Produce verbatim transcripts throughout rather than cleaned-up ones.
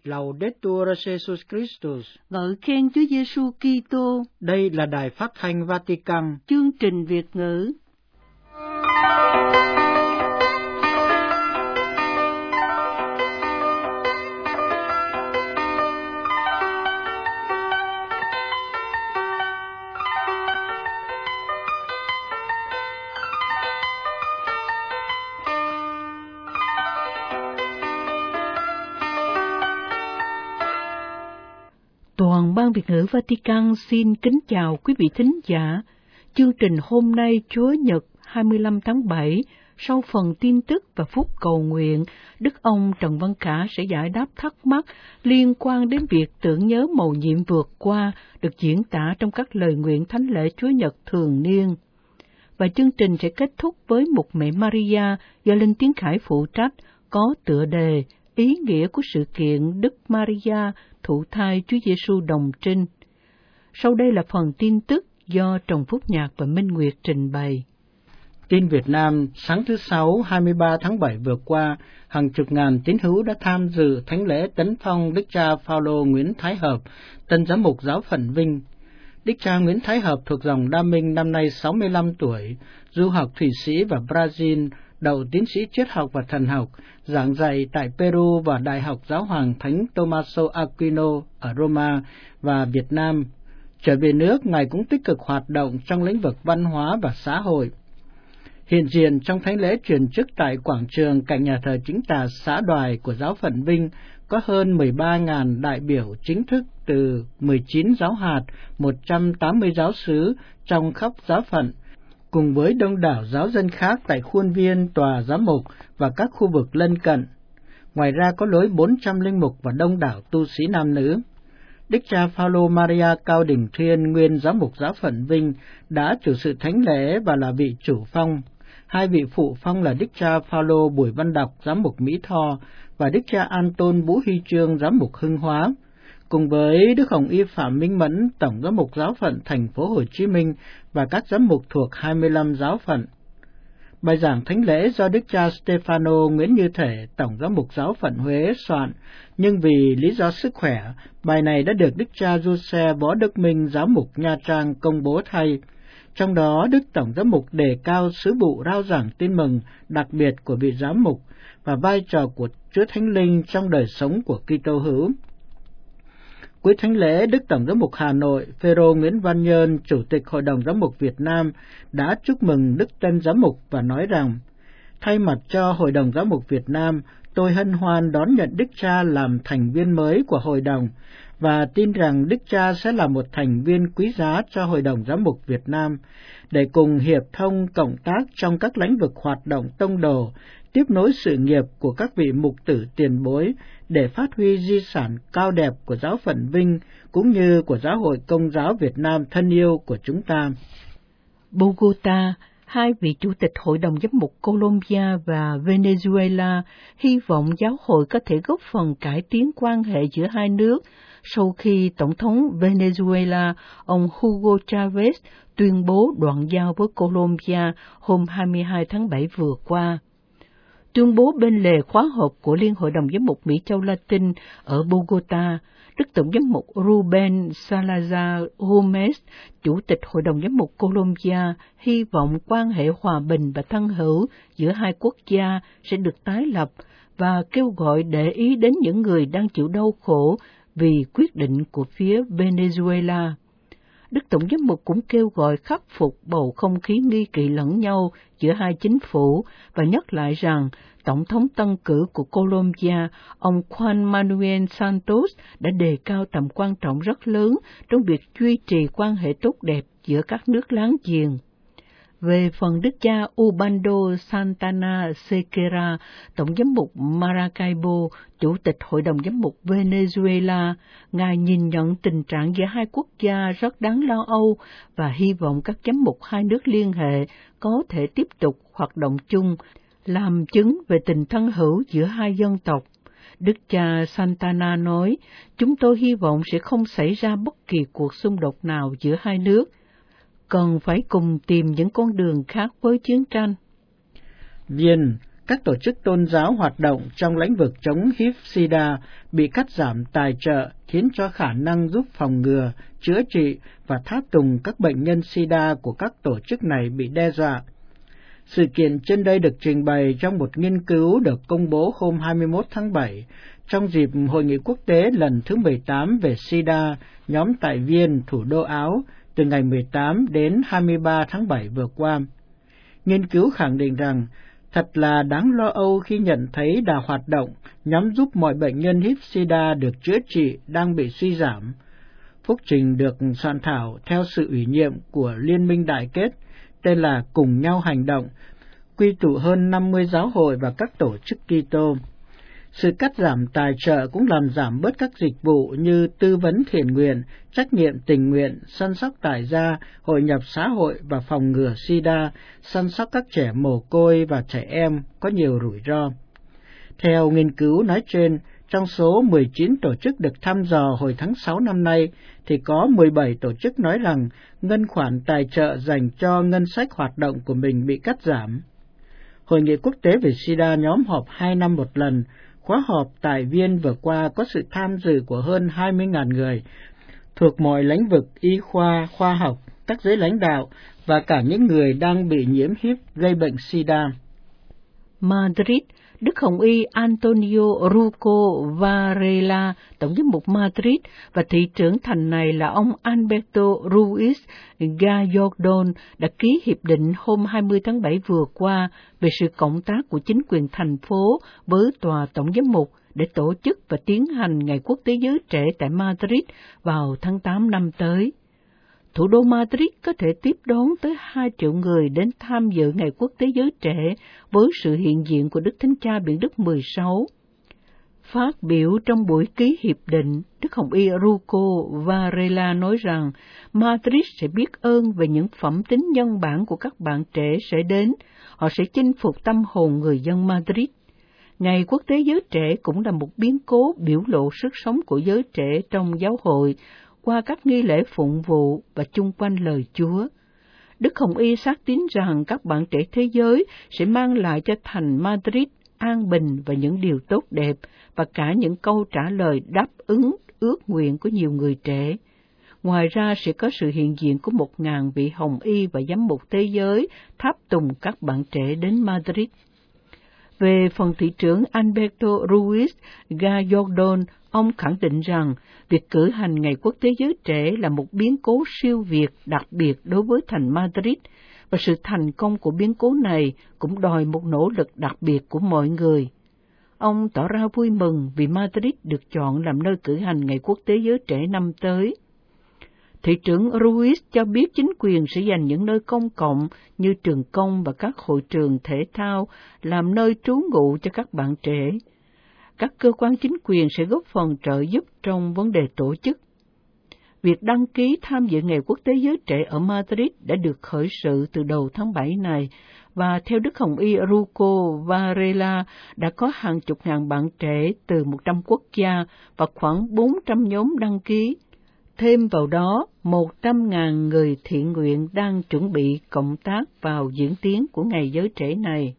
Laudetur Jesus Christus. Ngợi khen Chúa Giêsu Kitô. Đây là đài phát thanh Vatican. Chương trình Việt ngữ. Toàn ban Việt ngữ Vatican xin kính chào quý vị thính giả. Chương trình hôm nay Chúa Nhật hai mươi lăm tháng bảy, sau phần tin tức và phút cầu nguyện, Đức ông Trần Văn Khả sẽ giải đáp thắc mắc liên quan đến việc tưởng nhớ mầu nhiệm vượt qua được diễn tả trong các lời nguyện thánh lễ Chúa Nhật thường niên. Và chương trình sẽ kết thúc với Mục Mẹ Maria do Linh Tiến Khải phụ trách, có tựa đề Ý nghĩa của sự kiện Đức Maria thụ thai Chúa Giêsu đồng trinh. Sau đây là phần tin tức do Trần Phúc Nhạc và Minh Nguyệt trình bày. Tin Việt Nam, sáng thứ Sáu hai mươi ba tháng bảy vừa qua, hàng chục ngàn tín hữu đã tham dự thánh lễ tấn phong Đức cha Phaolô Nguyễn Thái Hợp, tân giám mục giáo phận Vinh. Đức cha Nguyễn Thái Hợp thuộc dòng Đa Minh, năm nay sáu mươi lăm tuổi, du học Thụy Sĩ và Brazil, đậu tiến sĩ triết học và thần học, giảng dạy tại Peru và Đại học Giáo hoàng Thánh Tommaso Aquino ở Roma và Việt Nam. Trở về nước, Ngài cũng tích cực hoạt động trong lĩnh vực văn hóa và xã hội. Hiện diện trong thánh lễ truyền chức tại quảng trường cạnh nhà thờ Chính tà xã Đoài của giáo phận Vinh có hơn mười ba nghìn đại biểu chính thức từ mười chín giáo hạt, một trăm tám mươi giáo xứ trong khắp giáo phận, cùng với đông đảo giáo dân khác tại khuôn viên tòa giám mục và các khu vực lân cận. Ngoài ra có lối bốn trăm linh mục và đông đảo tu sĩ nam nữ. Đức cha Phaolô Maria Cao Đình Thiên, nguyên giám mục giáo phận Vinh, đã chủ sự thánh lễ và là vị chủ phong. Hai vị phụ phong là Đức cha Phaolô Bùi Văn Đọc, giám mục Mỹ Tho, và Đức cha An Tôn Vũ Huy Chương, giám mục Hưng Hóa, cùng với Đức Hồng Y Phạm Minh Mẫn, tổng giám mục giáo phận thành phố Hồ Chí Minh và các giám mục thuộc hai mươi lăm giáo phận. Bài giảng thánh lễ do Đức cha Stefano Nguyễn Như Thể, tổng giám mục giáo phận Huế soạn, nhưng vì lý do sức khỏe, bài này đã được Đức cha Giuse Võ Đức Minh, giám mục Nha Trang công bố thay. Trong đó, Đức tổng giám mục đề cao sứ vụ rao giảng tin mừng đặc biệt của vị giám mục và vai trò của Chúa Thánh Linh trong đời sống của Kitô hữu. Cuối thánh lễ, Đức tổng giám mục Hà Nội Phêrô Nguyễn Văn Nhơn, chủ tịch Hội đồng giám mục Việt Nam, đã chúc mừng Đức tân giám mục và nói rằng: thay mặt cho Hội đồng giám mục Việt Nam, tôi hân hoan đón nhận Đức cha làm thành viên mới của Hội đồng và tin rằng Đức cha sẽ là một thành viên quý giá cho Hội đồng giám mục Việt Nam để cùng hiệp thông cộng tác trong các lĩnh vực hoạt động tông đồ, tiếp nối sự nghiệp của các vị mục tử tiền bối để phát huy di sản cao đẹp của giáo phận Vinh cũng như của Giáo hội Công giáo Việt Nam thân yêu của chúng ta. Bogota, hai vị chủ tịch Hội đồng giám mục Colombia và Venezuela hy vọng giáo hội có thể góp phần cải tiến quan hệ giữa hai nước sau khi Tổng thống Venezuela, ông Hugo Chavez, tuyên bố đoạn giao với Colombia hôm hai mươi hai tháng bảy vừa qua. Tuyên bố bên lề khóa họp của Liên hội đồng giám mục Mỹ Châu Latin ở Bogota, Đức Tổng giám mục Ruben Salazar Gomez, Chủ tịch Hội đồng giám mục Colombia, hy vọng quan hệ hòa bình và thân hữu giữa hai quốc gia sẽ được tái lập và kêu gọi để ý đến những người đang chịu đau khổ vì quyết định của phía Venezuela. Đức Tổng giám mục cũng kêu gọi khắc phục bầu không khí nghi kỵ lẫn nhau giữa hai chính phủ và nhắc lại rằng Tổng thống tân cử của Colombia, ông Juan Manuel Santos, đã đề cao tầm quan trọng rất lớn trong việc duy trì quan hệ tốt đẹp giữa các nước láng giềng. Về phần Đức cha Ubaldo Santana Sequeira, Tổng giám mục Maracaibo, Chủ tịch Hội đồng giám mục Venezuela, Ngài nhìn nhận tình trạng giữa hai quốc gia rất đáng lo âu và hy vọng các giám mục hai nước liên hệ có thể tiếp tục hoạt động chung, làm chứng về tình thân hữu giữa hai dân tộc. Đức cha Santana nói, chúng tôi hy vọng sẽ không xảy ra bất kỳ cuộc xung đột nào giữa hai nước, cần phải cùng tìm những con đường khác với chiến tranh. Viên, các tổ chức tôn giáo hoạt động trong lĩnh vực chống H I V-Sida bị cắt giảm tài trợ, khiến cho khả năng giúp phòng ngừa, chữa trị và tháp tùng các bệnh nhân Sida của các tổ chức này bị đe dọa. Sự kiện trên đây được trình bày trong một nghiên cứu được công bố hôm hai mươi mốt tháng bảy trong dịp Hội nghị quốc tế lần thứ mười tám về Sida, nhóm tại Viên, thủ đô Áo, từ ngày mười tám đến hai mươi ba tháng bảy vừa qua. Nghiên cứu khẳng định rằng, thật là đáng lo âu khi nhận thấy đà hoạt động nhằm giúp mọi bệnh nhân H I V-Sida được chữa trị đang bị suy giảm. Phúc trình được soạn thảo theo sự ủy nhiệm của Liên minh Đại kết, tên là Cùng nhau hành động, quy tụ hơn năm mươi giáo hội và các tổ chức Kitô. Sự cắt giảm tài trợ cũng làm giảm bớt các dịch vụ như tư vấn thiện nguyện, trách nhiệm tình nguyện, săn sóc tại gia, hội nhập xã hội và phòng ngừa Sida, săn sóc các trẻ mồ côi và trẻ em có nhiều rủi ro. Theo nghiên cứu nói trên, trong số mười chín tổ chức được thăm dò hồi tháng sáu năm nay, thì có mười bảy tổ chức nói rằng ngân khoản tài trợ dành cho ngân sách hoạt động của mình bị cắt giảm. Hội nghị quốc tế về Sida nhóm họp hai năm một lần. Khóa họp tại Viên vừa qua có sự tham dự của hơn hai mươi nghìn người, thuộc mọi lĩnh vực y khoa, khoa học, các giới lãnh đạo và cả những người đang bị nhiễm H I V gây bệnh Sida. Madrid, Đức Hồng Y Antonio Ruco Varela, Tổng giám mục Madrid, và thị trưởng thành này là ông Alberto Ruiz Gallardón đã ký hiệp định hôm hai mươi tháng bảy vừa qua về sự cộng tác của chính quyền thành phố với Tòa Tổng giám mục để tổ chức và tiến hành Ngày Quốc tế Giới Trẻ tại Madrid vào tháng tám năm tới. Thủ đô Madrid có thể tiếp đón tới hai triệu người đến tham dự Ngày Quốc tế Giới Trẻ với sự hiện diện của Đức Thánh Cha Biển Đức mười sáu. Phát biểu trong buổi ký hiệp định, Đức Hồng Y Ruco Varela nói rằng Madrid sẽ biết ơn về những phẩm tính nhân bản của các bạn trẻ sẽ đến. Họ sẽ chinh phục tâm hồn người dân Madrid. Ngày Quốc tế Giới Trẻ cũng là một biến cố biểu lộ sức sống của giới trẻ trong giáo hội qua các nghi lễ phụng vụ và chung quanh lời Chúa. Đức Hồng Y xác tín rằng các bạn trẻ thế giới sẽ mang lại cho thành Madrid an bình và những điều tốt đẹp, và cả những câu trả lời đáp ứng ước nguyện của nhiều người trẻ. Ngoài ra sẽ có sự hiện diện của một ngàn vị Hồng Y và giám mục thế giới tháp tùng các bạn trẻ đến Madrid. Về phần thị trưởng Alberto Ruiz Gallardón, ông khẳng định rằng việc cử hành Ngày Quốc tế Giới Trẻ là một biến cố siêu việt đặc biệt đối với thành Madrid, và sự thành công của biến cố này cũng đòi một nỗ lực đặc biệt của mọi người. Ông tỏ ra vui mừng vì Madrid được chọn làm nơi cử hành Ngày Quốc tế Giới Trẻ năm tới. Thị trưởng Ruiz cho biết chính quyền sẽ dành những nơi công cộng như trường công và các hội trường thể thao làm nơi trú ngụ cho các bạn trẻ. Các cơ quan chính quyền sẽ góp phần trợ giúp trong vấn đề tổ chức. Việc đăng ký tham dự Ngày Quốc tế Giới Trẻ ở Madrid đã được khởi sự từ đầu tháng bảy này, và theo Đức Hồng Y Ruco Varela đã có hàng chục ngàn bạn trẻ từ một trăm quốc gia và khoảng bốn trăm nhóm đăng ký. Thêm vào đó, một trăm ngàn người thiện nguyện đang chuẩn bị cộng tác vào diễn tiến của Ngày Giới Trẻ này.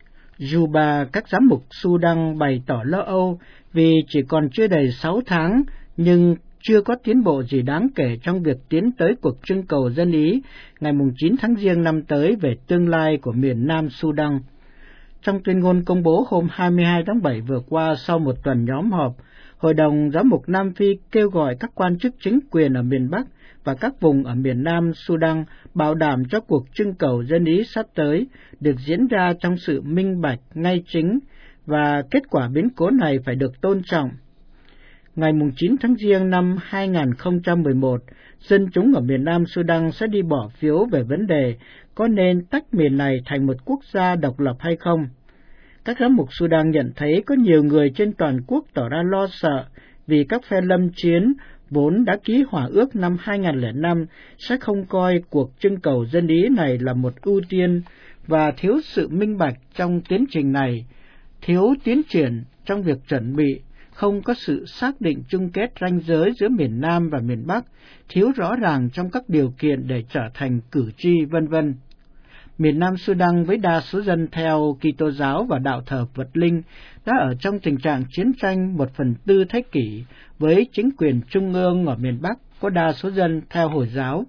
Juba, các giám mục Sudan bày tỏ lo âu vì chỉ còn chưa đầy sáu tháng, nhưng chưa có tiến bộ gì đáng kể trong việc tiến tới cuộc trưng cầu dân Ý ngày chín tháng Giêng năm tới về tương lai của miền Nam Sudan. Trong tuyên ngôn công bố hôm hai mươi hai tháng bảy vừa qua sau một tuần nhóm họp, Hội đồng Giám mục Nam Phi kêu gọi các quan chức chính quyền ở miền Bắc và các vùng ở miền Nam Sudan bảo đảm cho cuộc trưng cầu dân Ý sắp tới được diễn ra trong sự minh bạch, ngay chính, và kết quả biến cố này phải được tôn trọng. Ngày chín tháng Giêng năm hai nghìn không trăm mười một, dân chúng ở miền Nam Sudan sẽ đi bỏ phiếu về vấn đề có nên tách miền này thành một quốc gia độc lập hay không. Các giám mục Sudan nhận thấy có nhiều người trên toàn quốc tỏ ra lo sợ vì các phe lâm chiến vốn đã ký hòa ước năm hai nghìn lẻ năm sẽ không coi cuộc trưng cầu dân Ý này là một ưu tiên, và thiếu sự minh bạch trong tiến trình này, thiếu tiến triển trong việc chuẩn bị, không có sự xác định chung kết ranh giới giữa miền Nam và miền Bắc, thiếu rõ ràng trong các điều kiện để trở thành cử tri, vân vân. miền Nam Sudan với đa số dân theo Kitô giáo và đạo thờ vật linh đã ở trong tình trạng chiến tranh một phần tư thế kỷ với chính quyền trung ương ở miền Bắc có đa số dân theo Hồi giáo.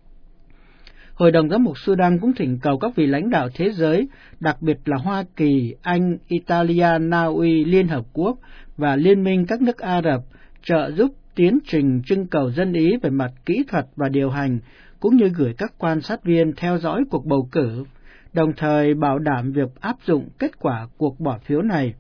Hội đồng Giám mục Sudan cũng thỉnh cầu các vị lãnh đạo thế giới, đặc biệt là Hoa Kỳ, Anh, Italia, Na Uy, Liên Hợp Quốc và Liên minh các nước Ả Rập trợ giúp tiến trình trưng cầu dân ý về mặt kỹ thuật và điều hành, cũng như gửi các quan sát viên theo dõi cuộc bầu cử, đồng thời bảo đảm việc áp dụng kết quả cuộc bỏ phiếu này.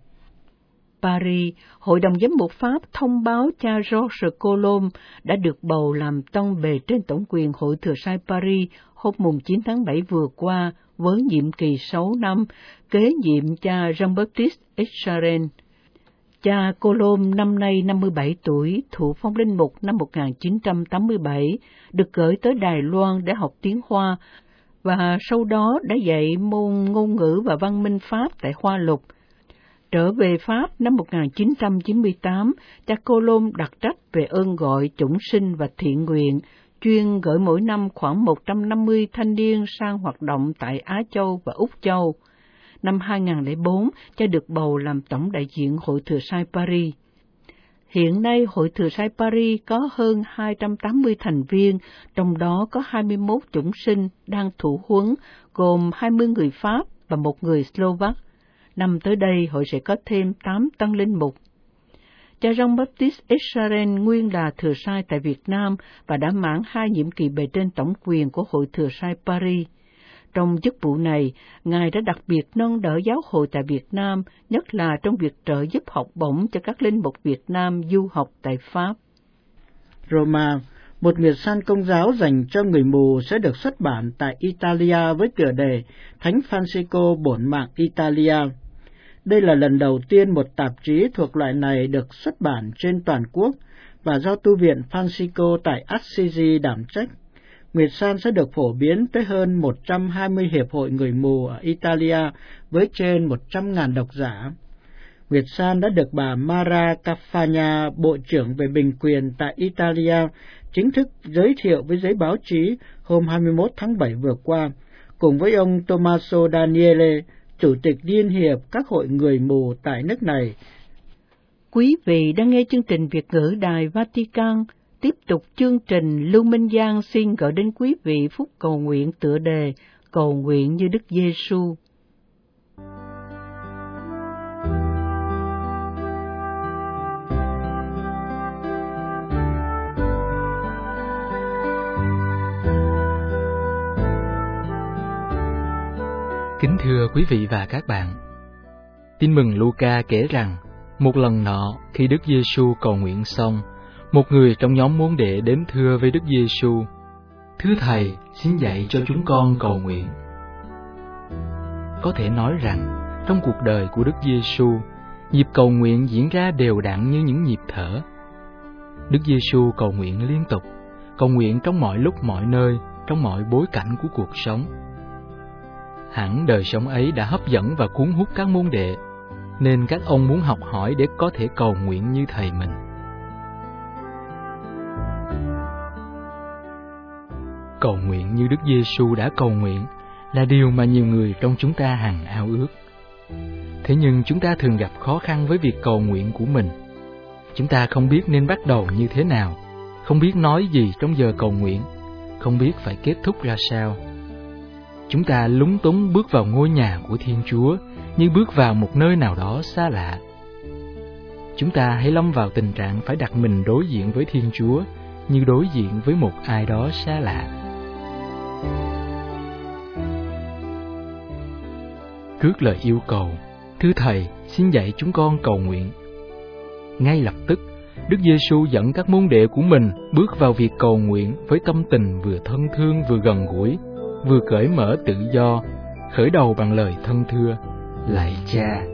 Paris, Hội đồng Giám mục Pháp thông báo cha Georges Colomb đã được bầu làm tân bề trên tổng quyền Hội Thừa Sai Paris hôm chín tháng bảy vừa qua với nhiệm kỳ sáu năm, kế nhiệm cha Jean-Baptiste Echaren. Cha Colomb năm nay năm mươi bảy tuổi, thụ phong linh mục năm một nghìn chín trăm tám mươi bảy, được gửi tới Đài Loan để học tiếng Hoa, và sau đó đã dạy môn ngôn ngữ và văn minh Pháp tại Hoa Lục. Trở về Pháp năm một nghìn chín trăm chín mươi tám, cha Colomb đặt trách về ơn gọi chủng sinh và thiện nguyện, chuyên gửi mỗi năm khoảng một trăm năm mươi thanh niên sang hoạt động tại Á Châu và Úc Châu. Năm hai nghìn lẻ bốn, cha được bầu làm tổng đại diện Hội Thừa Sai Paris. Hiện nay, Hội Thừa Sai Paris có hơn hai trăm tám mươi thành viên, trong đó có hai mươi mốt chủng sinh đang thụ huấn, gồm hai mươi người Pháp và một người Slovak. Năm tới đây, hội sẽ có thêm tám tân linh mục. Cha Jean-Baptiste Echaren nguyên là Thừa Sai tại Việt Nam và đã mãn hai nhiệm kỳ bề trên tổng quyền của Hội Thừa Sai Paris. Trong chức vụ này, Ngài đã đặc biệt nâng đỡ giáo hội tại Việt Nam, nhất là trong việc trợ giúp học bổng cho các linh mục Việt Nam du học tại Pháp. Roma, một miệt san công giáo dành cho người mù sẽ được xuất bản tại Italia với tựa đề Thánh Francisco Bổn Mạng Italia. Đây là lần đầu tiên một tạp chí thuộc loại này được xuất bản trên toàn quốc và do tu viện Francisco tại Assisi đảm trách. Nguyệt San sẽ được phổ biến tới hơn một trăm hai mươi hiệp hội người mù ở Italia với trên một trăm nghìn độc giả. Nguyệt San đã được bà Mara Cafagna, Bộ trưởng về Bình quyền tại Italia, chính thức giới thiệu với giới báo chí hôm hai mươi mốt tháng bảy vừa qua, cùng với ông Tommaso Daniele, Chủ tịch Liên hiệp các hội người mù tại nước này. Quý vị đang nghe chương trình Việt ngữ Đài Vatican. Tiếp tục chương trình, Lưu Minh Giang xin gửi đến quý vị phút cầu nguyện tựa đề Cầu nguyện như Đức Giê-xu. Kính thưa quý vị và các bạn, Tin mừng Luca kể rằng, một lần nọ khi Đức Giê-xu cầu nguyện xong, một người trong nhóm môn đệ đến thưa với Đức Giê-xu: "Thưa Thầy, xin dạy cho chúng con cầu nguyện." Có thể nói rằng, trong cuộc đời của Đức Giê-xu, nhịp cầu nguyện diễn ra đều đặn như những nhịp thở. Đức Giê-xu cầu nguyện liên tục, cầu nguyện trong mọi lúc mọi nơi, trong mọi bối cảnh của cuộc sống. Hẳn đời sống ấy đã hấp dẫn và cuốn hút các môn đệ, nên các ông muốn học hỏi để có thể cầu nguyện như Thầy mình. Cầu nguyện như Đức Giê-xu đã cầu nguyện là điều mà nhiều người trong chúng ta hằng ao ước. Thế nhưng chúng ta thường gặp khó khăn với việc cầu nguyện của mình. Chúng ta không biết nên bắt đầu như thế nào, không biết nói gì trong giờ cầu nguyện, không biết phải kết thúc ra sao. Chúng ta lúng túng bước vào ngôi nhà của Thiên Chúa như bước vào một nơi nào đó xa lạ. Chúng ta hãy lâm vào tình trạng phải đặt mình đối diện với Thiên Chúa như đối diện với một ai đó xa lạ. Trước lời yêu cầu, "Thưa Thầy, xin dạy chúng con cầu nguyện", ngay lập tức, Đức Giê-xu dẫn các môn đệ của mình bước vào việc cầu nguyện với tâm tình vừa thân thương vừa gần gũi, vừa cởi mở tự do, khởi đầu bằng lời thân thưa: "Lạy Cha."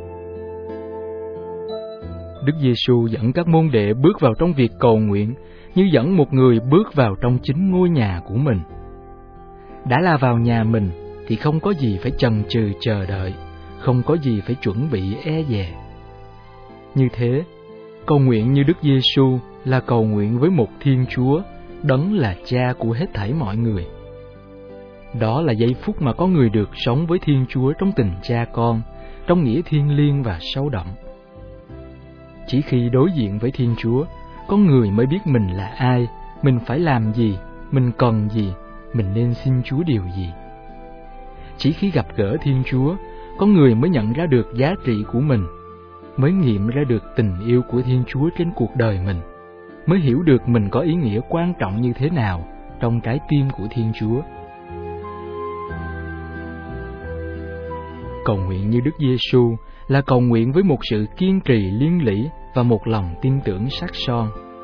Đức Giê-xu dẫn các môn đệ bước vào trong việc cầu nguyện như dẫn một người bước vào trong chính ngôi nhà của mình. Đã là vào nhà mình thì không có gì phải chần chừ chờ đợi, không có gì phải chuẩn bị e dè. Như thế, cầu nguyện như Đức Giê-xu là cầu nguyện với một Thiên Chúa, đấng là Cha của hết thảy mọi người. Đó là giây phút mà có người được sống với Thiên Chúa trong tình cha con, trong nghĩa thiêng liêng và sâu đậm. Chỉ khi đối diện với Thiên Chúa, con người mới biết mình là ai, mình phải làm gì, mình cần gì, mình nên xin Chúa điều gì. Chỉ khi gặp gỡ Thiên Chúa, con người mới nhận ra được giá trị của mình, mới nghiệm ra được tình yêu của Thiên Chúa trên cuộc đời mình, mới hiểu được mình có ý nghĩa quan trọng như thế nào trong trái tim của Thiên Chúa. Cầu nguyện như Đức Giêsu là cầu nguyện với một sự kiên trì liên lỉ và một lòng tin tưởng sắc son.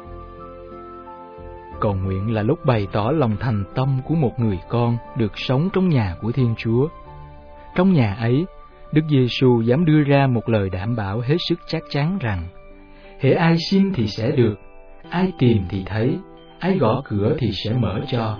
Cầu nguyện là lúc bày tỏ lòng thành tâm của một người con được sống trong nhà của Thiên Chúa. Trong nhà ấy, Đức Giêsu dám đưa ra một lời đảm bảo hết sức chắc chắn rằng: hễ ai xin thì sẽ được, ai tìm thì thấy, ai gõ cửa thì sẽ mở cho.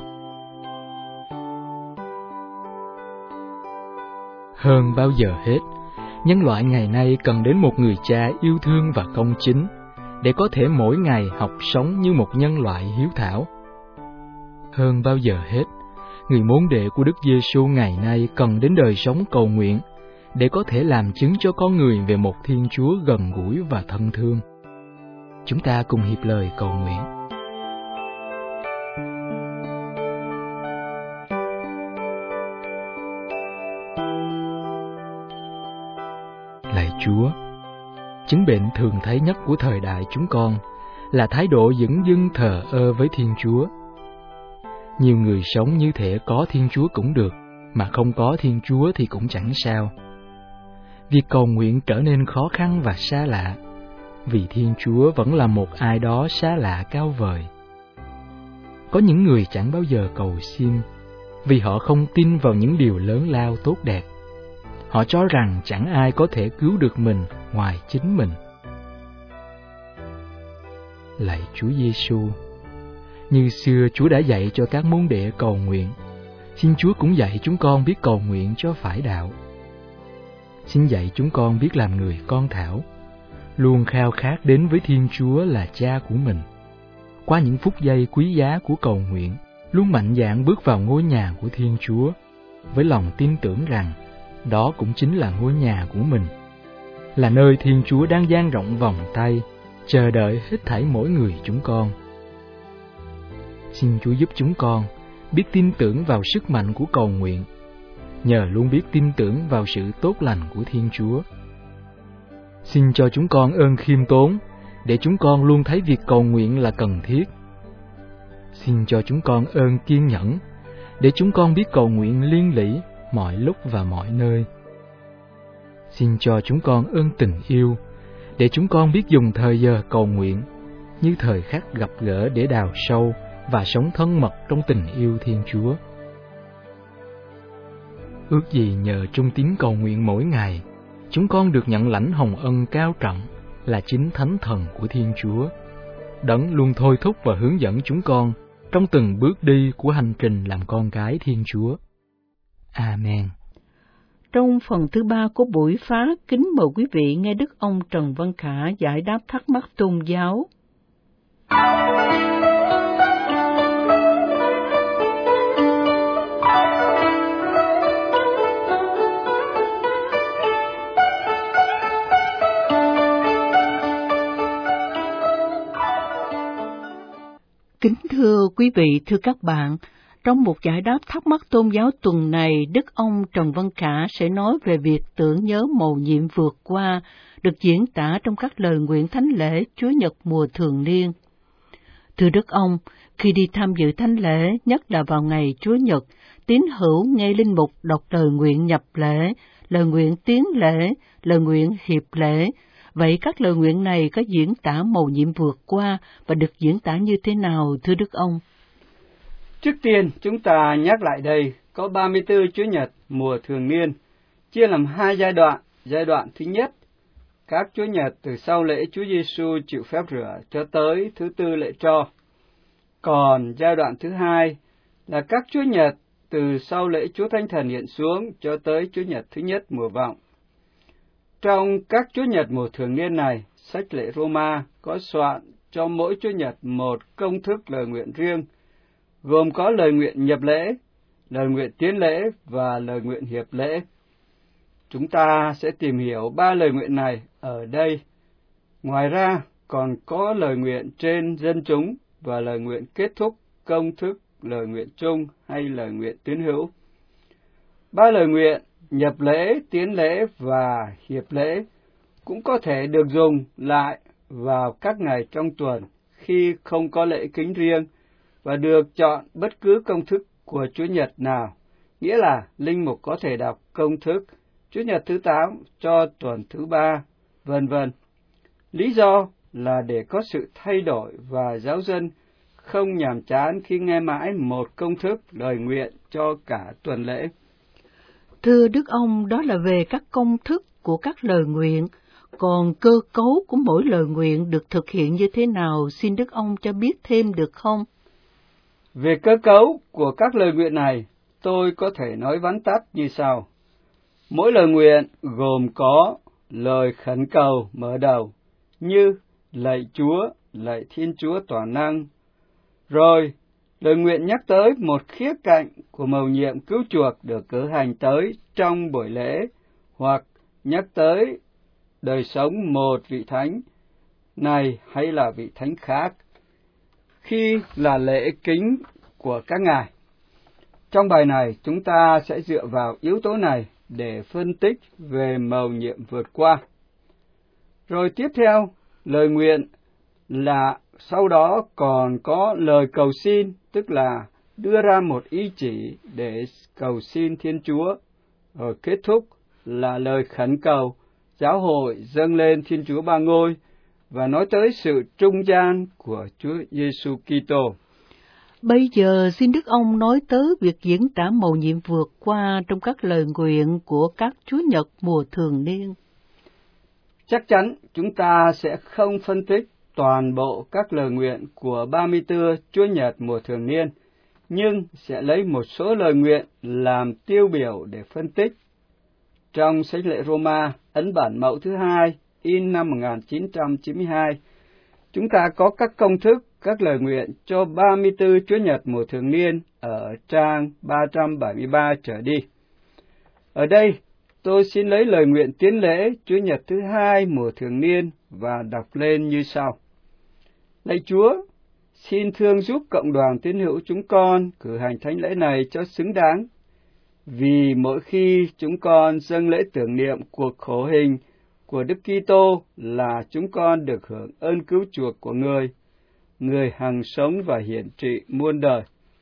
Hơn bao giờ hết, nhân loại ngày nay cần đến một người cha yêu thương và công chính, để có thể mỗi ngày học sống như một nhân loại hiếu thảo. Hơn bao giờ hết, người môn đệ của Đức Giêsu ngày nay cần đến đời sống cầu nguyện, để có thể làm chứng cho con người về một Thiên Chúa gần gũi và thân thương. Chúng ta cùng hiệp lời cầu nguyện. Lạy Chúa, chứng bệnh thường thấy nhất của thời đại chúng con là thái độ dửng dưng thờ ơ với Thiên Chúa. Nhiều người sống như thể có Thiên Chúa cũng được, mà không có Thiên Chúa thì cũng chẳng sao. Việc cầu nguyện trở nên khó khăn và xa lạ, vì Thiên Chúa vẫn là một ai đó xa lạ cao vời. Có những người chẳng bao giờ cầu xin, vì họ không tin vào những điều lớn lao tốt đẹp. Họ cho rằng chẳng ai có thể cứu được mình ngoài chính mình. Lạy Chúa Giêsu, như xưa Chúa đã dạy cho các môn đệ cầu nguyện, xin Chúa cũng dạy chúng con biết cầu nguyện cho phải đạo. Xin dạy chúng con biết làm người con thảo, luôn khao khát đến với Thiên Chúa là Cha của mình. Qua những phút giây quý giá của cầu nguyện, luôn mạnh dạn bước vào ngôi nhà của Thiên Chúa, với lòng tin tưởng rằng đó cũng chính là ngôi nhà của mình, là nơi Thiên Chúa đang dang rộng vòng tay, chờ đợi hết thảy mỗi người chúng con. Xin Chúa giúp chúng con biết tin tưởng vào sức mạnh của cầu nguyện, nhờ luôn biết tin tưởng vào sự tốt lành của Thiên Chúa. Xin cho chúng con ơn khiêm tốn, để chúng con luôn thấy việc cầu nguyện là cần thiết. Xin cho chúng con ơn kiên nhẫn, để chúng con biết cầu nguyện liên lỉ mọi lúc và mọi nơi. Xin cho chúng con ơn tình yêu, để chúng con biết dùng thời giờ cầu nguyện như thời khắc gặp gỡ để đào sâu và sống thân mật trong tình yêu Thiên Chúa. Ước gì nhờ trung tín cầu nguyện mỗi ngày, chúng con được nhận lãnh hồng ân cao trọng là chính Thánh Thần của Thiên Chúa, Đấng luôn thôi thúc và hướng dẫn chúng con trong từng bước đi của hành trình làm con cái Thiên Chúa. Amen. Trong phần thứ ba của buổi phát, kính mời quý vị nghe Đức ông Trần Văn Khả giải đáp thắc mắc tôn giáo. Kính thưa quý vị, thưa các bạn, trong một giải đáp thắc mắc tôn giáo tuần này, Đức ông Trần Văn Khả sẽ nói về việc tưởng nhớ mầu nhiệm vượt qua, được diễn tả trong các lời nguyện thánh lễ Chúa Nhật mùa thường niên. Thưa Đức ông, khi đi tham dự thánh lễ, nhất là vào ngày Chúa Nhật, tín hữu nghe linh mục đọc lời nguyện nhập lễ, lời nguyện tiến lễ, lời nguyện hiệp lễ. Vậy các lời nguyện này có diễn tả mầu nhiệm vượt qua và được diễn tả như thế nào, thưa Đức ông? Trước tiên, chúng ta nhắc lại đây, có ba mươi tư Chúa Nhật mùa thường niên, chia làm hai giai đoạn. Giai đoạn thứ nhất, các Chúa Nhật từ sau lễ Chúa Giêsu chịu phép rửa cho tới thứ tư lễ tro. Còn giai đoạn thứ hai là các Chúa Nhật từ sau lễ Chúa Thánh Thần hiện xuống cho tới Chúa Nhật thứ nhất mùa vọng. Trong các Chúa Nhật mùa thường niên này, sách lễ Roma có soạn cho mỗi Chúa Nhật một công thức lời nguyện riêng, gồm có lời nguyện nhập lễ, lời nguyện tiến lễ và lời nguyện hiệp lễ. Chúng ta sẽ tìm hiểu ba lời nguyện này ở đây. Ngoài ra, còn có lời nguyện trên dân chúng và lời nguyện kết thúc công thức, lời nguyện chung hay lời nguyện tín hữu. Ba lời nguyện nhập lễ, tiến lễ và hiệp lễ cũng có thể được dùng lại vào các ngày trong tuần khi không có lễ kính riêng và được chọn bất cứ công thức của Chúa Nhật nào, nghĩa là linh mục có thể đọc công thức Chúa Nhật thứ tám cho tuần thứ ba, vân vân. Lý do là để có sự thay đổi và giáo dân không nhàm chán khi nghe mãi một công thức lời nguyện cho cả tuần lễ. Thưa Đức ông, đó là về các công thức của các lời nguyện, còn cơ cấu của mỗi lời nguyện được thực hiện như thế nào, xin Đức ông cho biết thêm được không? Về cơ cấu của các lời nguyện này, tôi có thể nói vắn tắt như sau. Mỗi lời nguyện gồm có lời khẩn cầu mở đầu, như lạy Chúa, lạy Thiên Chúa toàn năng. Rồi, lời nguyện nhắc tới một khía cạnh của mầu nhiệm cứu chuộc được cử hành tới trong buổi lễ, hoặc nhắc tới đời sống một vị thánh này hay là vị thánh khác, khi là lễ kính của các ngài. Trong bài này, chúng ta sẽ dựa vào yếu tố này để phân tích về mầu nhiệm vượt qua. Rồi tiếp theo, lời nguyện là sau đó còn có lời cầu xin, tức là đưa ra một ý chỉ để cầu xin Thiên Chúa. Rồi kết thúc là lời khẩn cầu, giáo hội dâng lên Thiên Chúa Ba Ngôi và nói tới sự trung gian của Chúa Giêsu Kitô. Bây giờ xin Đức ông nói tới việc diễn tả mầu nhiệm vượt qua trong các lời nguyện của các Chúa Nhật mùa thường niên. Chắc chắn chúng ta sẽ không phân tích toàn bộ các lời nguyện của ba mươi tư Chúa Nhật mùa thường niên, nhưng sẽ lấy một số lời nguyện làm tiêu biểu để phân tích. Trong sách lễ Roma, ấn bản mẫu thứ hai, in năm một nghìn chín trăm chín mươi hai, chúng ta có các công thức, các lời nguyện cho ba mươi tư Chúa Nhật mùa thường niên ở trang ba trăm bảy mươi ba trở đi. Ở đây, tôi xin lấy lời nguyện tiến lễ Chúa Nhật thứ hai mùa thường niên và đọc lên như sau. Lạy Chúa, xin thương giúp cộng đoàn tín hữu chúng con cử hành thánh lễ này cho xứng đáng, vì mỗi khi chúng con dâng lễ tưởng niệm cuộc khổ hình của Đức Kitô là chúng con được hưởng ơn cứu chuộc của Người, Người hằng sống và hiển trị muôn đời.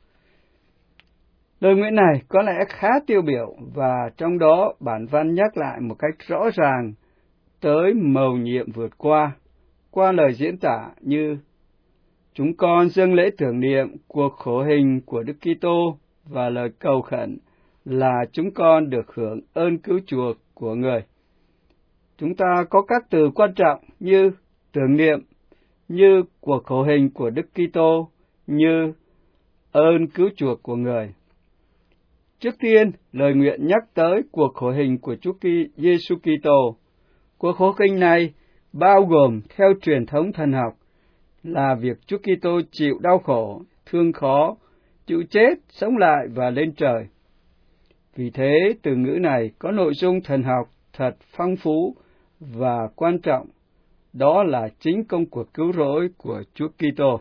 Lời nguyện này có lẽ khá tiêu biểu và trong đó bản văn nhắc lại một cách rõ ràng tới mầu nhiệm vượt qua, qua lời diễn tả như chúng con dâng lễ tưởng niệm cuộc khổ hình của Đức Kitô và lời cầu khẩn là chúng con được hưởng ơn cứu chuộc của Người. Chúng ta có các từ quan trọng như tưởng niệm, như cuộc khổ hình của Đức Kitô, như ơn cứu chuộc của Người. Trước tiên, lời nguyện nhắc tới cuộc khổ hình của Chúa Giêsu Kitô. Cuộc khổ hình này bao gồm theo truyền thống thần học là việc Chúa Kitô chịu đau khổ, thương khó, chịu chết, sống lại và lên trời. Vì thế, từ ngữ này có nội dung thần học thật phong phú và quan trọng, đó là chính công cuộc cứu rỗi của Chúa Kitô.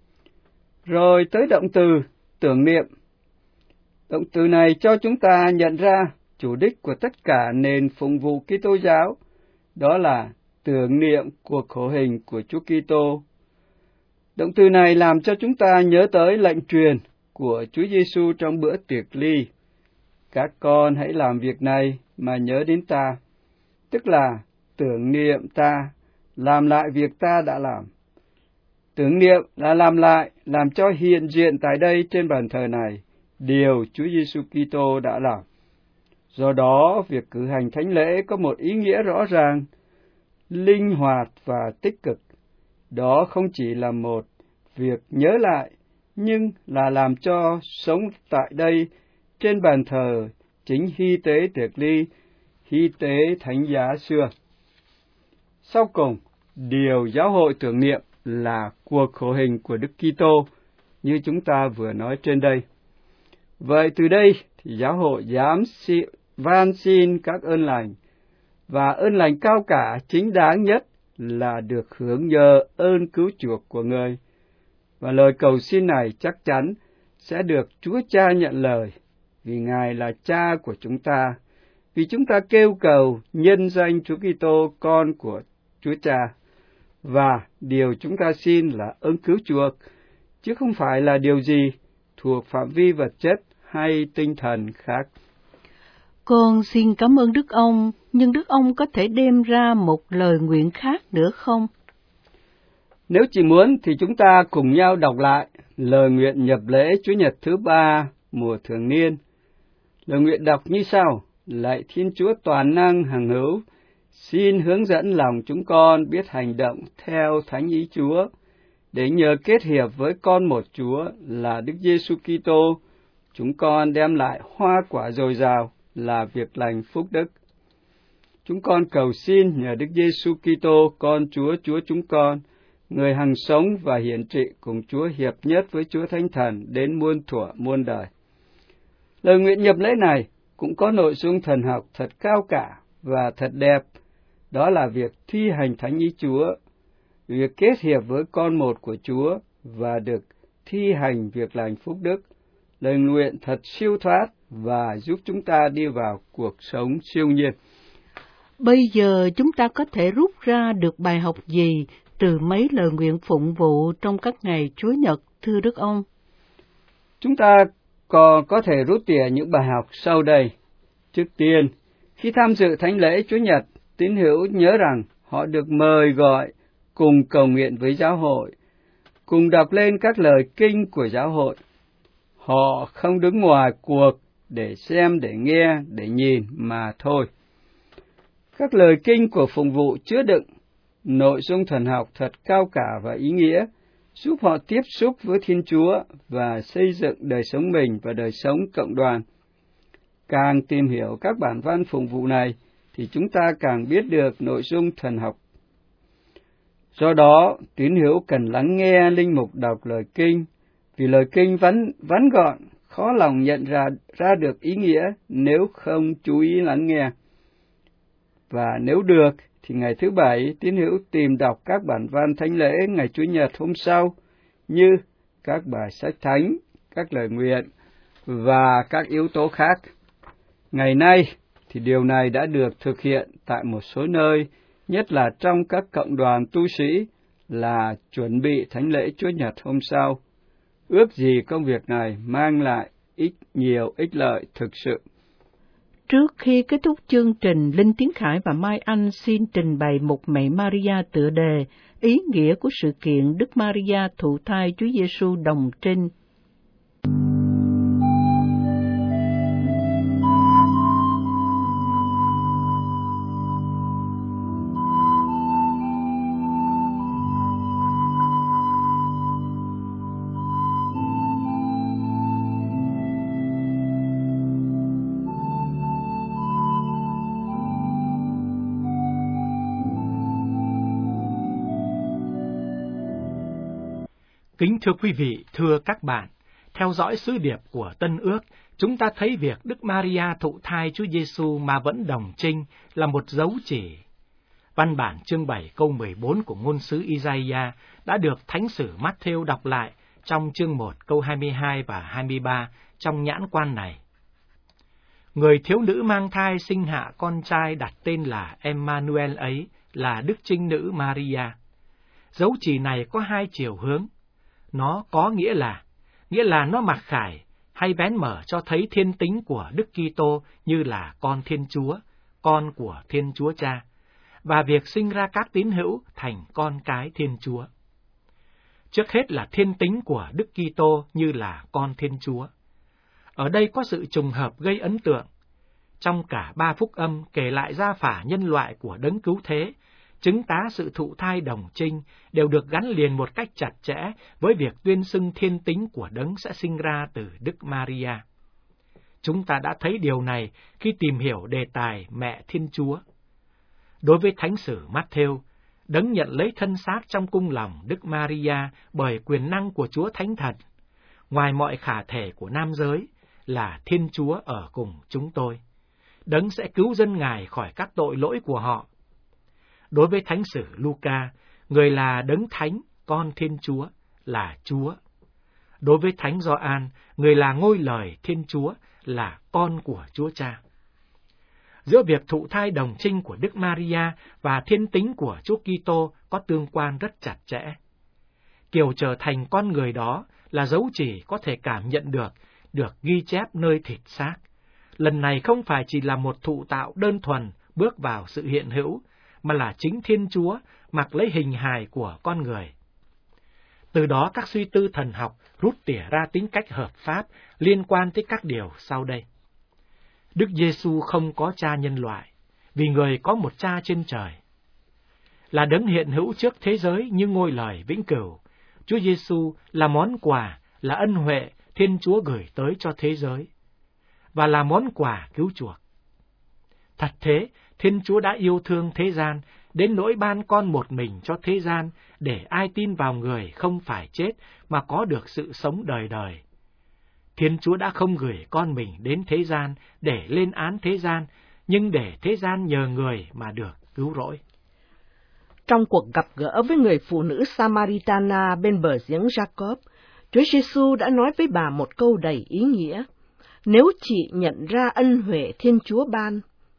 Rồi tới động từ tưởng niệm. Động từ này cho chúng ta nhận ra chủ đích của tất cả nền phụng vụ Kitô giáo, đó là tưởng niệm cuộc khổ hình của Chúa Kitô. Động từ này làm cho chúng ta nhớ tới lệnh truyền của Chúa Giêsu trong bữa tiệc ly. Các con hãy làm việc này mà nhớ đến ta, tức là tưởng niệm ta, làm lại việc ta đã làm. Tưởng niệm là làm lại, làm cho hiện diện tại đây trên bàn thờ này điều Chúa Giêsu Kitô đã làm. Do đó, việc cử hành thánh lễ có một ý nghĩa rõ ràng, linh hoạt và tích cực. Đó không chỉ là một việc nhớ lại, nhưng là làm cho sống tại đây trên bàn thờ chính hy tế tiệc ly, hy tế thánh giá xưa. Sau cùng, điều giáo hội tưởng niệm là cuộc khổ hình của Đức Kitô, như chúng ta vừa nói trên đây. Vậy từ đây thì giáo hội dám xin, van xin các ơn lành, và ơn lành cao cả chính đáng nhất là được hưởng nhờ ơn cứu chuộc của Người. Và lời cầu xin này chắc chắn sẽ được Chúa Cha nhận lời, vì Ngài là Cha của chúng ta, vì chúng ta kêu cầu nhân danh Chúa Kitô, Con của Chúa Cha. Và điều chúng ta xin là ơn cứu chuộc, chứ không phải là điều gì thuộc phạm vi vật chất hay tinh thần khác. Con xin cảm ơn Đức ông, nhưng Đức ông có thể đem ra một lời nguyện khác nữa không? Nếu chị muốn thì chúng ta cùng nhau đọc lại lời nguyện nhập lễ Chúa Nhật thứ ba mùa thường niên. Lời nguyện đọc như sau: Lạy Thiên Chúa toàn năng hằng hữu, xin hướng dẫn lòng chúng con biết hành động theo thánh ý Chúa, để nhờ kết hiệp với con một Chúa là Đức Giêsu Kitô, chúng con đem lại hoa quả dồi dào là việc lành phúc đức. Chúng con cầu xin nhờ Đức Giêsu Kitô, Con Chúa, Chúa chúng con, Người hằng sống và hiển trị cùng Chúa hiệp nhất với Chúa Thánh Thần đến muôn thuở muôn đời. Lời nguyện nhập lễ này cũng có nội dung thần học thật cao cả và thật đẹp, đó là việc thi hành thánh ý Chúa, việc kết hiệp với con một của Chúa và được thi hành việc lành phúc đức. Lời nguyện thật siêu thoát và giúp chúng ta đi vào cuộc sống siêu nhiên. Bây giờ chúng ta có thể rút ra được bài học gì từ mấy lời nguyện phụng vụ trong các ngày Chúa Nhật, thưa Đức ông? Chúng ta còn có thể rút tỉa những bài học sau đây. Trước tiên, khi tham dự thánh lễ Chúa Nhật, tín hữu nhớ rằng họ được mời gọi cùng cầu nguyện với giáo hội, cùng đọc lên các lời kinh của giáo hội. Họ không đứng ngoài cuộc để xem, để nghe, để nhìn mà thôi. Các lời kinh của phụng vụ chứa đựng nội dung thần học thật cao cả và ý nghĩa, giúp họ tiếp xúc với Thiên Chúa và xây dựng đời sống mình và đời sống cộng đoàn. Càng tìm hiểu các bản văn phụng vụ này, thì chúng ta càng biết được nội dung thần học. Do đó, tín hữu cần lắng nghe linh mục đọc lời kinh, vì lời kinh vắn, vắn gọn, khó lòng nhận ra, ra được ý nghĩa nếu không chú ý lắng nghe. Và nếu được, thì ngày thứ Bảy, tín hữu tìm đọc các bản văn thánh lễ ngày Chủ nhật hôm sau, như các bài sách thánh, các lời nguyện và các yếu tố khác. Ngày nay thì điều này đã được thực hiện tại một số nơi, nhất là trong các cộng đoàn tu sĩ, là chuẩn bị thánh lễ Chúa Nhật hôm sau. Ước gì công việc này mang lại ít nhiều ích lợi thực sự. Trước khi kết thúc chương trình, Linh Tiến Khải và Mai Anh xin trình bày một Mẹ Maria tựa đề ý nghĩa của sự kiện Đức Maria thụ thai Chúa Giêsu đồng trinh. Kính thưa quý vị, thưa các bạn, theo dõi sứ điệp của Tân Ước, chúng ta thấy việc Đức Maria thụ thai Chúa Giêsu mà vẫn đồng trinh là một dấu chỉ. Văn bản chương bảy câu mười bốn của ngôn sứ Isaiah đã được Thánh sử Matthew đọc lại trong chương một câu hai mươi hai và hai mươi ba trong nhãn quan này. Người thiếu nữ mang thai sinh hạ con trai đặt tên là Emmanuel ấy là Đức Trinh Nữ Maria. Dấu chỉ này có hai chiều hướng. Nó có nghĩa là, nghĩa là nó mặc khải hay vén mở cho thấy thiên tính của Đức Kitô như là con Thiên Chúa, con của Thiên Chúa Cha, và việc sinh ra các tín hữu thành con cái Thiên Chúa. Trước hết là thiên tính của Đức Kitô như là con Thiên Chúa. Ở đây có sự trùng hợp gây ấn tượng. Trong cả ba phúc âm kể lại gia phả nhân loại của Đấng Cứu Thế, chứng tá sự thụ thai đồng trinh đều được gắn liền một cách chặt chẽ với việc tuyên xưng thiên tính của Đấng sẽ sinh ra từ Đức Maria. Chúng ta đã thấy điều này khi tìm hiểu đề tài Mẹ Thiên Chúa. Đối với Thánh sử Matthew, Đấng nhận lấy thân xác trong cung lòng Đức Maria bởi quyền năng của Chúa Thánh Thần. Ngoài mọi khả thể của nam giới, là Thiên Chúa ở cùng chúng tôi. Đấng sẽ cứu dân Ngài khỏi các tội lỗi của họ. Đối với Thánh sử Luca, người là Đấng Thánh, con Thiên Chúa, là Chúa. Đối với Thánh Gioan, người là ngôi lời Thiên Chúa, là con của Chúa Cha. Giữa việc thụ thai đồng trinh của Đức Maria và thiên tính của Chúa Kitô có tương quan rất chặt chẽ. Kiểu trở thành con người đó là dấu chỉ có thể cảm nhận được, được ghi chép nơi thịt xác. Lần này không phải chỉ là một thụ tạo đơn thuần bước vào sự hiện hữu, mà là chính Thiên Chúa mặc lấy hình hài của con người. Từ đó các suy tư thần học rút tỉa ra tính cách hợp pháp liên quan tới các điều sau đây. Đức Giêsu không có cha nhân loại, vì người có một cha trên trời. Là đấng hiện hữu trước thế giới như ngôi lời vĩnh cửu, Chúa Giêsu là món quà, là ân huệ Thiên Chúa gửi tới cho thế giới, và là món quà cứu chuộc. Thật thế, Thiên Chúa đã yêu thương thế gian, đến nỗi ban con một mình cho thế gian, để ai tin vào người không phải chết, mà có được sự sống đời đời. Thiên Chúa đã không gửi con mình đến thế gian để lên án thế gian, nhưng để thế gian nhờ người mà được cứu rỗi. Trong cuộc gặp gỡ với người phụ nữ Samaritana bên bờ giếng Jacob, Chúa Giêsu đã nói với bà một câu đầy ý nghĩa: nếu chị nhận ra ân huệ Thiên Chúa ban.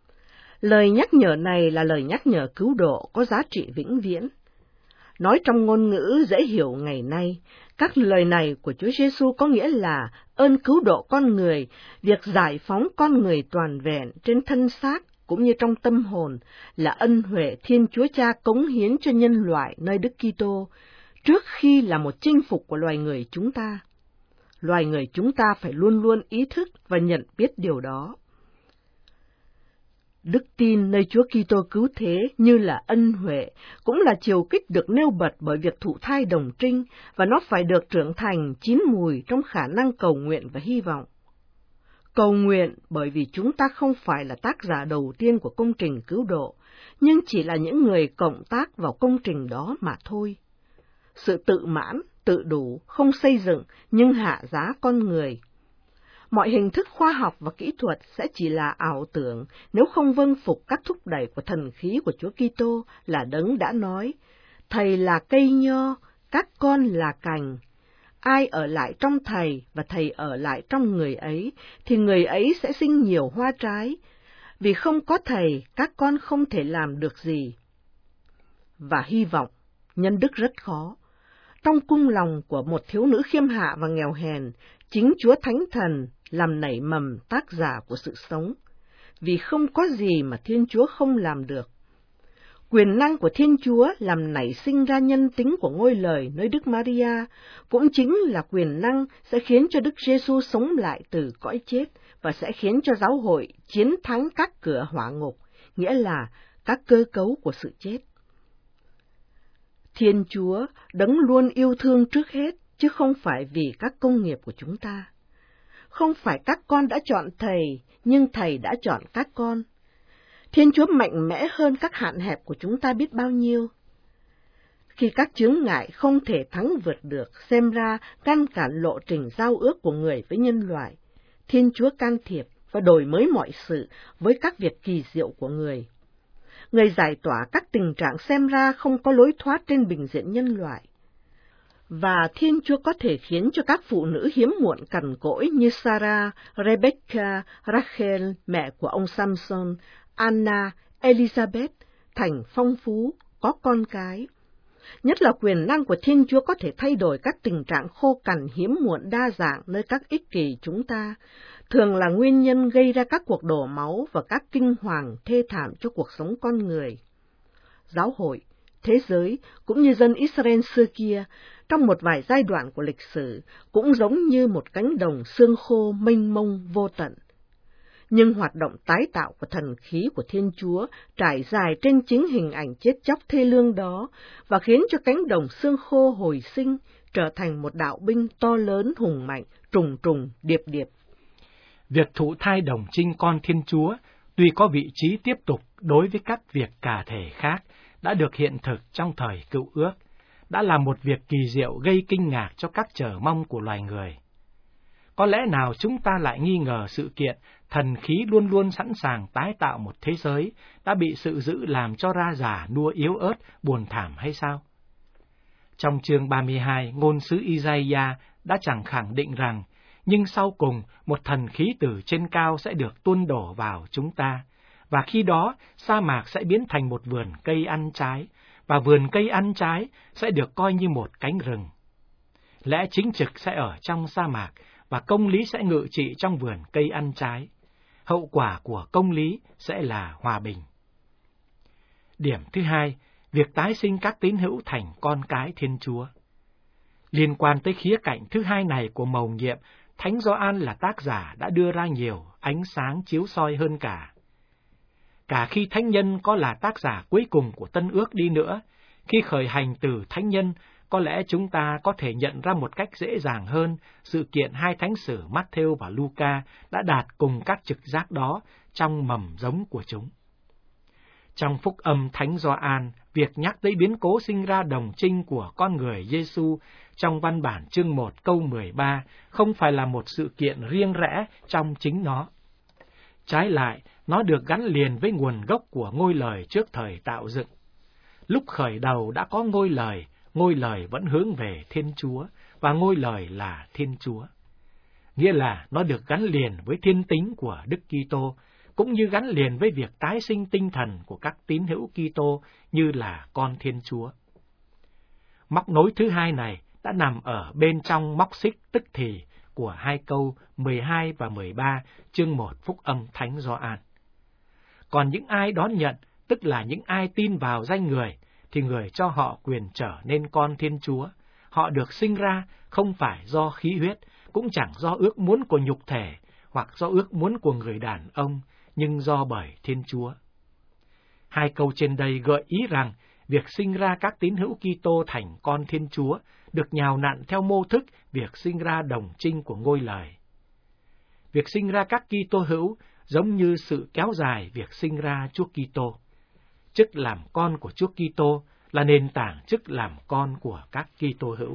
Lời nhắc nhở này là lời nhắc nhở cứu độ có giá trị vĩnh viễn. Nói trong ngôn ngữ dễ hiểu ngày nay, các lời này của Chúa Giêsu có nghĩa là ơn cứu độ con người, việc giải phóng con người toàn vẹn trên thân xác cũng như trong tâm hồn, là ân huệ Thiên Chúa Cha cống hiến cho nhân loại nơi Đức Kitô, trước khi là một chinh phục của loài người chúng ta. Loài người chúng ta phải luôn luôn ý thức và nhận biết điều đó. Đức tin nơi Chúa Kitô cứu thế như là ân huệ, cũng là chiều kích được nêu bật bởi việc thụ thai đồng trinh, và nó phải được trưởng thành chín mùi trong khả năng cầu nguyện và hy vọng. Cầu nguyện bởi vì chúng ta không phải là tác giả đầu tiên của công trình cứu độ, nhưng chỉ là những người cộng tác vào công trình đó mà thôi. Sự tự mãn, tự đủ, không xây dựng, nhưng hạ giá con người. Mọi hình thức khoa học và kỹ thuật sẽ chỉ là ảo tưởng nếu không vâng phục các thúc đẩy của thần khí của Chúa Kitô là Đấng đã nói: Thầy là cây nho, các con là cành. Ai ở lại trong Thầy và Thầy ở lại trong người ấy, thì người ấy sẽ sinh nhiều hoa trái. Vì không có Thầy, các con không thể làm được gì. Và hy vọng, nhân đức rất khó. Trong cung lòng của một thiếu nữ khiêm hạ và nghèo hèn, chính Chúa Thánh Thần làm nảy mầm tác giả của sự sống, vì không có gì mà Thiên Chúa không làm được. Quyền năng của Thiên Chúa làm nảy sinh ra nhân tính của ngôi lời nơi Đức Maria, cũng chính là quyền năng sẽ khiến cho Đức Giêsu sống lại từ cõi chết và sẽ khiến cho giáo hội chiến thắng các cửa hỏa ngục, nghĩa là các cơ cấu của sự chết. Thiên Chúa Đấng luôn yêu thương trước hết, chứ không phải vì các công nghiệp của chúng ta. Không phải các con đã chọn Thầy, nhưng Thầy đã chọn các con. Thiên Chúa mạnh mẽ hơn các hạn hẹp của chúng ta biết bao nhiêu. Khi các chướng ngại không thể thắng vượt được, xem ra ngăn cản lộ trình giao ước của người với nhân loại, Thiên Chúa can thiệp và đổi mới mọi sự với các việc kỳ diệu của người. Người giải tỏa các tình trạng xem ra không có lối thoát trên bình diện nhân loại. Và Thiên Chúa có thể khiến cho các phụ nữ hiếm muộn cằn cỗi như Sarah, Rebecca, Rachel, mẹ của ông Samson, Anna, Elizabeth, thành phong phú, có con cái. Nhất là quyền năng của Thiên Chúa có thể thay đổi các tình trạng khô cằn hiếm muộn đa dạng nơi các ích kỷ chúng ta, thường là nguyên nhân gây ra các cuộc đổ máu và các kinh hoàng thê thảm cho cuộc sống con người. Giáo hội, thế giới, cũng như dân Israel xưa kia, trong một vài giai đoạn của lịch sử, cũng giống như một cánh đồng xương khô mênh mông vô tận. Nhưng hoạt động tái tạo của thần khí của Thiên Chúa trải dài trên chính hình ảnh chết chóc thê lương đó, và khiến cho cánh đồng xương khô hồi sinh, trở thành một đạo binh to lớn hùng mạnh, trùng trùng, điệp điệp. Việc thụ thai đồng trinh con Thiên Chúa, tuy có vị trí tiếp tục đối với các việc cả thể khác, đã được hiện thực trong thời Cựu Ước, đã là một việc kỳ diệu gây kinh ngạc cho các chờ mong của loài người. có lẽ nào chúng ta lại nghi ngờ sự kiện thần khí luôn luôn sẵn sàng tái tạo một thế giới đã bị sự dữ làm cho ra giả nua yếu ớt, buồn thảm hay sao? Trong chương ba mươi hai, ngôn sứ Isaiah đã chẳng khẳng định rằng, nhưng sau cùng một thần khí từ trên cao sẽ được tuôn đổ vào chúng ta, và khi đó sa mạc sẽ biến thành một vườn cây ăn trái, và vườn cây ăn trái sẽ được coi như một cánh rừng. Lẽ chính trực sẽ ở trong sa mạc, và công lý sẽ ngự trị trong vườn cây ăn trái. Hậu quả của công lý sẽ là hòa bình. Điểm thứ hai, việc tái sinh các tín hữu thành con cái Thiên Chúa. Liên quan tới khía cạnh thứ hai này của mầu nhiệm, Thánh Gioan là tác giả đã đưa ra nhiều ánh sáng chiếu soi hơn cả. Cả khi thánh nhân có là tác giả cuối cùng của Tân Ước đi nữa, khi khởi hành từ thánh nhân, có lẽ chúng ta có thể nhận ra một cách dễ dàng hơn sự kiện hai thánh sử Matthew và Luca đã đạt cùng các trực giác đó trong mầm giống của chúng. Trong phúc âm Thánh Gioan, việc nhắc tới biến cố sinh ra đồng trinh của con người Giêsu trong văn bản chương một câu mười ba không phải là một sự kiện riêng rẽ trong chính nó. Trái lại, nó được gắn liền với nguồn gốc của ngôi lời trước thời tạo dựng. Lúc khởi đầu đã có ngôi lời, ngôi lời vẫn hướng về Thiên Chúa, và ngôi lời là Thiên Chúa. Nghĩa là nó được gắn liền với thiên tính của Đức Kitô, cũng như gắn liền với việc tái sinh tinh thần của các tín hữu Kitô như là con Thiên Chúa. Móc nối thứ hai này đã nằm ở bên trong móc xích tức thì của hai câu mười hai và mười ba chương một phúc âm Thánh Gioan. Còn những ai đón nhận, tức là những ai tin vào danh người, thì người cho họ quyền trở nên con Thiên Chúa. Họ được sinh ra không phải do khí huyết, cũng chẳng do ước muốn của nhục thể, hoặc do ước muốn của người đàn ông, nhưng do bởi Thiên Chúa. Hai câu trên đây gợi ý rằng, việc sinh ra các tín hữu Kitô thành con Thiên Chúa được nhào nặn theo mô thức việc sinh ra đồng trinh của ngôi lời. Việc sinh ra các Kitô hữu giống như sự kéo dài việc sinh ra Chúa Kitô. Chức làm con của Chúa Kitô là nền tảng chức làm con của các Kitô hữu.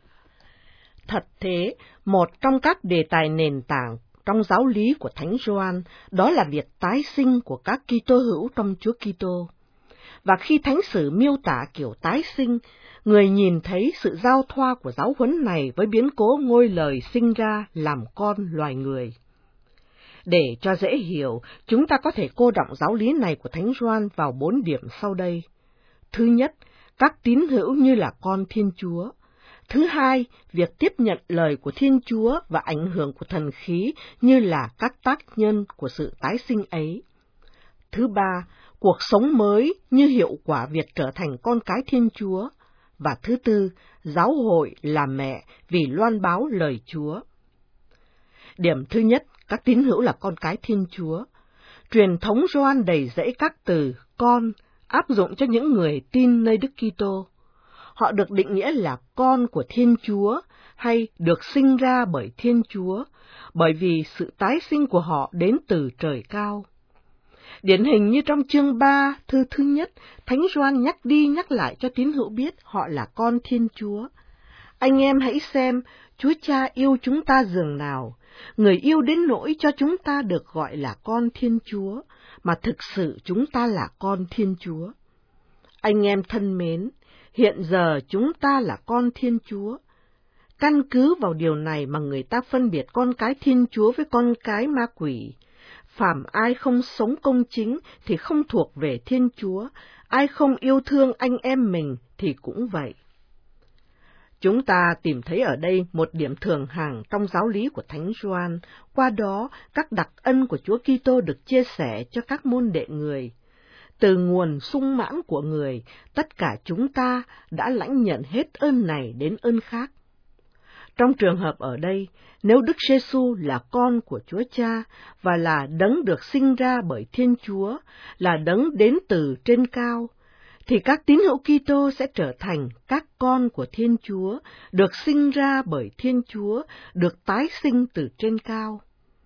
Thật thế, một trong các đề tài nền tảng trong giáo lý của Thánh Gioan đó là việc tái sinh của các Kitô hữu trong Chúa Kitô. Và khi thánh sử miêu tả kiểu tái sinh, người nhìn thấy sự giao thoa của giáo huấn này với biến cố ngôi lời sinh ra làm con loài người. Để cho dễ hiểu, chúng ta có thể cô đọng giáo lý này của Thánh Gioan vào bốn điểm sau đây. Thứ nhất, các tín hữu như là con Thiên Chúa. Thứ hai, việc tiếp nhận lời của Thiên Chúa và ảnh hưởng của thần khí như là các tác nhân của sự tái sinh ấy. Thứ ba, cuộc sống mới như hiệu quả việc trở thành con cái Thiên Chúa. Và thứ tư, giáo hội là mẹ vì loan báo lời Chúa. Điểm thứ nhất, các tín hữu là con cái Thiên Chúa. Truyền thống Gioan đầy rẫy các từ con áp dụng cho những người tin nơi Đức Kitô. Họ được định nghĩa là con của Thiên Chúa hay được sinh ra bởi Thiên Chúa, bởi vì sự tái sinh của họ đến từ trời cao. Điển hình như trong chương ba, thư thứ nhất, Thánh Gioan nhắc đi nhắc lại cho tín hữu biết họ là con Thiên Chúa. Anh em hãy xem, Chúa Cha yêu chúng ta dường nào, người yêu đến nỗi cho chúng ta được gọi là con Thiên Chúa, mà thực sự chúng ta là con Thiên Chúa. Anh em thân mến, hiện giờ chúng ta là con Thiên Chúa. Căn cứ vào điều này mà người ta phân biệt con cái Thiên Chúa với con cái ma quỷ. Phàm ai không sống công chính thì không thuộc về Thiên Chúa, ai không yêu thương anh em mình thì cũng vậy. Chúng ta tìm thấy ở đây một điểm thường hằng trong giáo lý của Thánh Gioan, qua đó các đặc ân của Chúa Kitô được chia sẻ cho các môn đệ người. Từ nguồn sung mãn của người, tất cả chúng ta đã lãnh nhận hết ơn này đến ơn khác. Trong trường hợp ở đây, nếu Đức Giêsu là con của Chúa Cha và là đấng được sinh ra bởi Thiên Chúa, là đấng đến từ trên cao, thì các tín hữu Kitô sẽ trở thành các con của Thiên Chúa, được sinh ra bởi Thiên Chúa, được tái sinh từ trên cao.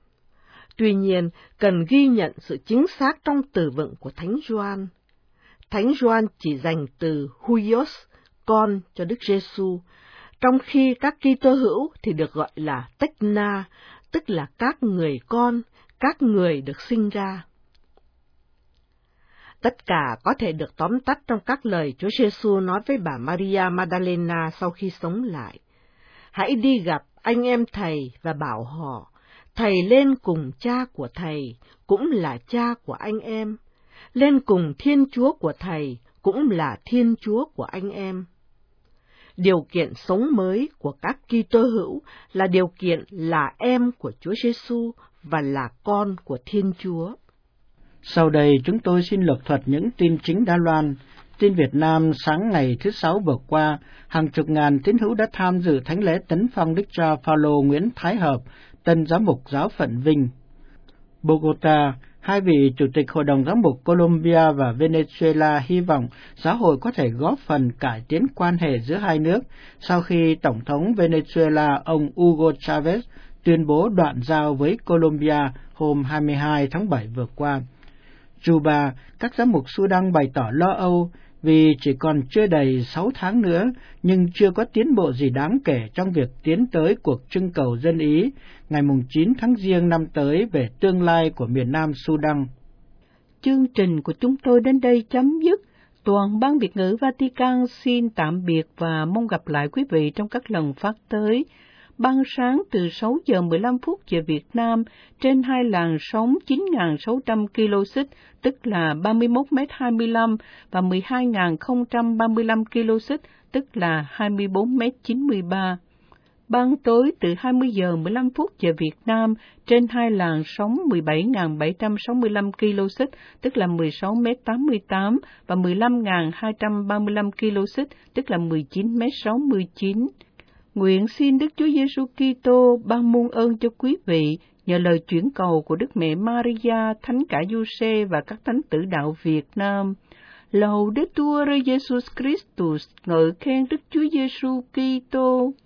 Tuy nhiên, cần ghi nhận sự chính xác trong từ vựng của Thánh Gioan. Thánh Gioan chỉ dành từ huios, con cho Đức Giêsu, trong khi các Kitô hữu thì được gọi là Tekna, tức là các người con, các người được sinh ra. Tất cả có thể được tóm tắt trong các lời Chúa Giêsu nói với bà Maria Magdalena sau khi sống lại. Hãy đi gặp anh em thầy và bảo họ, thầy lên cùng cha của thầy, cũng là cha của anh em, lên cùng Thiên Chúa của thầy, cũng là Thiên Chúa của anh em. Điều kiện sống mới của các Kitô hữu là điều kiện là em của Chúa Giêsu và là con của Thiên Chúa. Sau đây chúng tôi xin lược thuật những tin chính Đài Loan. Tin Việt Nam sáng ngày thứ Sáu vừa qua, hàng chục ngàn tín hữu đã tham dự thánh lễ tấn phong Đức cha Phaolô Nguyễn Thái Hợp, tân giám mục giáo phận Vinh. Bogota, hai vị chủ tịch Hội đồng giám mục Colombia và Venezuela hy vọng giáo hội có thể góp phần cải tiến quan hệ giữa hai nước sau khi Tổng thống Venezuela ông Hugo Chavez tuyên bố đoạn giao với Colombia hôm hai mươi hai tháng bảy vừa qua. Cuba, các giám mục Sudan bày tỏ lo âu vì chỉ còn chưa đầy sáu tháng nữa, nhưng chưa có tiến bộ gì đáng kể trong việc tiến tới cuộc trưng cầu dân Ý ngày chín tháng Giêng năm tới về tương lai của miền Nam Sudan. Chương trình của chúng tôi đến đây chấm dứt. Toàn ban Việt ngữ Vatican xin tạm biệt và mong gặp lại quý vị trong các lần phát tới. Ban sáng từ sáu giờ mười lăm phút giờ Việt Nam trên hai làn sóng chín nghìn sáu trăm ki lô héc, tức là ba mươi mốt mét hai mươi lăm, và mười hai nghìn không trăm ba mươi lăm ki lô héc, tức là hai mươi bốn mét chín mươi ba. Ban tối từ hai mươi giờ mười lăm phút giờ Việt Nam trên hai làn sóng mười bảy nghìn bảy trăm sáu mươi lăm ki lô héc, tức là mười sáu mét tám mươi tám, và mười lăm nghìn hai trăm ba mươi lăm ki lô héc, tức là mười chín mét sáu mươi chín. Nguyện xin Đức Chúa Giêsu Kitô ban muôn ơn cho quý vị nhờ lời chuyển cầu của Đức Mẹ Maria, Thánh Cả Giuse và các thánh tử đạo Việt Nam. Laudetur Jesus Christus, ngợi khen Đức Chúa Giêsu Kitô.